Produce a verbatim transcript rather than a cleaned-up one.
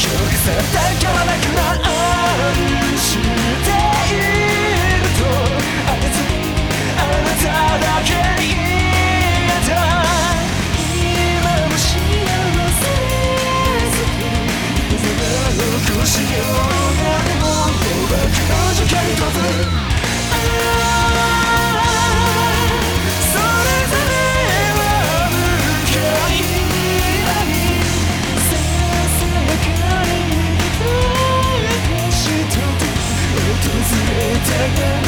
さた変わらなくなるしているとあいつにあなただけに言えた今も幸せすぎるいざなくしようがでも誤爆の時間とずそれぞれは向かい合いささやかに訪れたが